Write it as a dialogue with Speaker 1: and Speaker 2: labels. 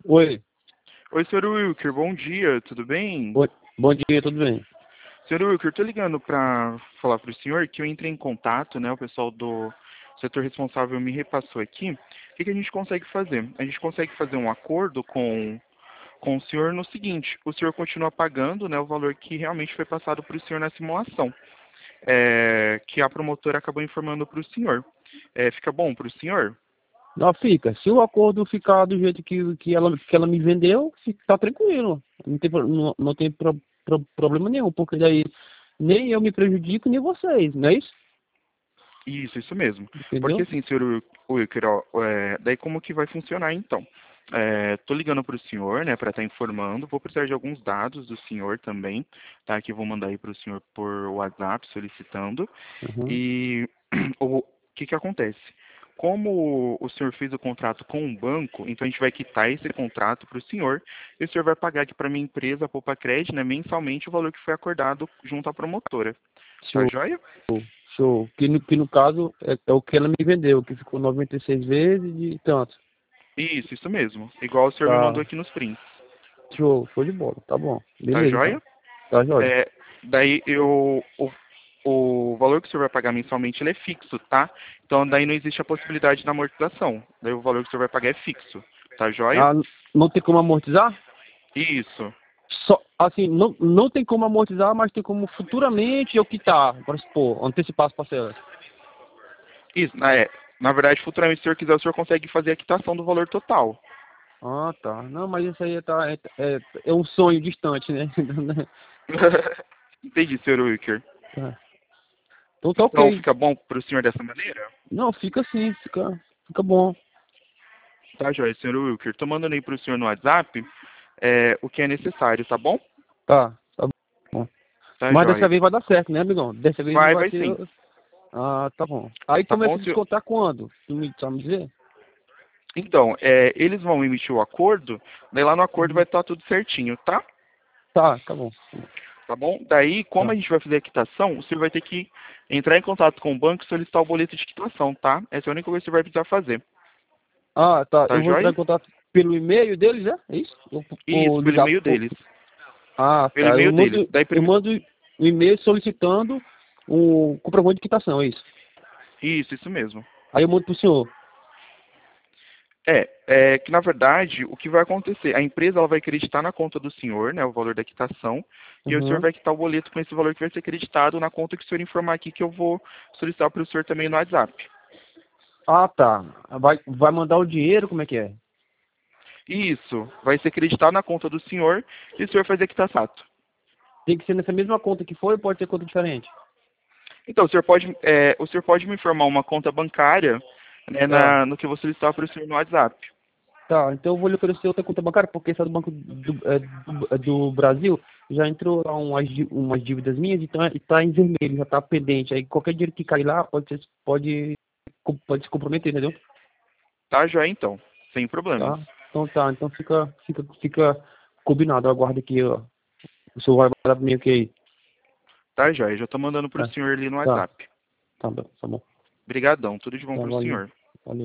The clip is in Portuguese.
Speaker 1: Oi,
Speaker 2: Oi, senhor Wilker, bom dia, tudo bem?
Speaker 1: oi, bom dia, tudo bem?
Speaker 2: Senhor Wilker, estou ligando para falar para o senhor que eu entrei em contato, né? O pessoal do setor responsável me repassou aqui. O que que a gente consegue fazer? A gente consegue fazer um acordo com o senhor no seguinte: o senhor continua pagando, né, o valor que realmente foi passado para o senhor na simulação, que a promotora acabou informando para o senhor. Fica bom para o senhor?
Speaker 1: Não, fica. Se o acordo ficar do jeito que ela me vendeu, tá tranquilo. Não tem problema nenhum, porque daí nem eu me prejudico, nem vocês, não é isso?
Speaker 2: Isso mesmo. Porque
Speaker 1: Entendeu?
Speaker 2: assim, senhor Wilker, ó, daí como que vai funcionar então? Tô ligando para o senhor, né, para estar informando. Vou precisar de alguns dados do senhor também, tá? Que eu vou mandar aí para o senhor por WhatsApp solicitando.
Speaker 1: Uhum.
Speaker 2: E o que que acontece? Como o senhor fez o contrato com um banco, então a gente vai quitar esse contrato para o senhor e o senhor vai pagar aqui para minha empresa, a Poupa Crédito, né, mensalmente o valor que foi acordado junto à promotora. Tá
Speaker 1: Show,
Speaker 2: joia?
Speaker 1: show. Que no caso é o que ela me vendeu, que ficou 96 vezes e tanto.
Speaker 2: Isso mesmo. Igual o senhor me mandou
Speaker 1: Tá,
Speaker 2: aqui nos prints.
Speaker 1: show de bola, tá bom.
Speaker 2: Tá
Speaker 1: Beleza, então.
Speaker 2: joia?
Speaker 1: Tá jóia.
Speaker 2: Daí o valor que o senhor vai pagar mensalmente ele é fixo, tá? Então daí não existe a possibilidade da amortização. Daí o valor que o senhor vai pagar é fixo. Tá joia?
Speaker 1: Ah, não tem como amortizar?
Speaker 2: Isso.
Speaker 1: Só, assim, não tem como amortizar, mas tem como futuramente eu quitar, vamos supor, antecipar as parcelas.
Speaker 2: Isso. Na verdade, futuramente, se o senhor quiser, o senhor consegue fazer a quitação do valor total.
Speaker 1: Ah, tá. Não, mas isso aí é um sonho distante, né?
Speaker 2: Entendi, senhor Wilker.
Speaker 1: Tá. Então tá
Speaker 2: Então
Speaker 1: ok.
Speaker 2: fica bom para o senhor dessa maneira?
Speaker 1: Não, fica assim, fica bom.
Speaker 2: Tá joia, senhor Wilker. Tô mandando aí para o senhor no WhatsApp o que é necessário, tá bom?
Speaker 1: Tá bom.
Speaker 2: Tá
Speaker 1: Mas dessa
Speaker 2: joia.
Speaker 1: vez vai dar certo, né, amigão? Dessa vez não vai
Speaker 2: Vai
Speaker 1: ter.
Speaker 2: sim.
Speaker 1: Ah, tá bom. Aí
Speaker 2: Tá
Speaker 1: começa
Speaker 2: bom,
Speaker 1: a
Speaker 2: senhor?
Speaker 1: descontar quando? Tu me sabe me dizer?
Speaker 2: Então, eles vão emitir o acordo, daí lá no acordo vai
Speaker 1: Uhum.
Speaker 2: estar tudo certinho, tá?
Speaker 1: Tá bom.
Speaker 2: Tá bom? Daí, como a
Speaker 1: Tá.
Speaker 2: gente vai fazer a quitação, o senhor vai ter que entrar em contato com o banco e solicitar o boleto de quitação, tá? Essa é a única coisa que você vai precisar fazer.
Speaker 1: Ah, tá.
Speaker 2: Tá
Speaker 1: Eu vou entrar
Speaker 2: joia?
Speaker 1: em contato pelo e-mail deles, né? É isso? Ou
Speaker 2: Isso, pelo
Speaker 1: ligar.
Speaker 2: e-mail deles.
Speaker 1: Ah,
Speaker 2: Pelo
Speaker 1: tá. Eu
Speaker 2: e-mail deles.
Speaker 1: mando,
Speaker 2: Daí,
Speaker 1: eu mando um e-mail solicitando um comprovante de quitação, é isso.
Speaker 2: isso mesmo.
Speaker 1: Aí eu mando pro senhor.
Speaker 2: É que na verdade, o que vai acontecer? A empresa ela vai acreditar na conta do senhor, né, o valor da quitação, e o senhor
Speaker 1: Uhum.
Speaker 2: vai quitar o boleto com esse valor que vai ser acreditado na conta que o senhor informar aqui que eu vou solicitar para o senhor também no WhatsApp.
Speaker 1: Ah, tá. Vai mandar o dinheiro, como é que é?
Speaker 2: Isso, vai ser acreditado na conta do senhor e o senhor faz a quitação.
Speaker 1: Tem que ser nessa mesma conta que foi ou pode ter conta diferente?
Speaker 2: Então, o senhor pode me informar uma conta bancária, né,
Speaker 1: Tá.
Speaker 2: no que eu vou solicitar para o senhor no WhatsApp.
Speaker 1: Tá, então eu vou lhe oferecer outra conta bancária, porque essa do Banco do Brasil já entrou lá umas dívidas minhas e tá em vermelho, já tá pendente. Aí qualquer dinheiro que cair lá pode se comprometer, entendeu?
Speaker 2: Tá, joia então, sem problemas.
Speaker 1: Tá? Então tá, então fica combinado. Eu aguardo aqui, ó. O senhor vai mandar pra mim o que aí?
Speaker 2: Tá, joia, já estou mandando para o
Speaker 1: Tá,
Speaker 2: senhor ali no
Speaker 1: tá,
Speaker 2: WhatsApp.
Speaker 1: tá bom, tá bom.
Speaker 2: Obrigadão, tudo de bom
Speaker 1: Tá,
Speaker 2: para o
Speaker 1: valeu.
Speaker 2: senhor.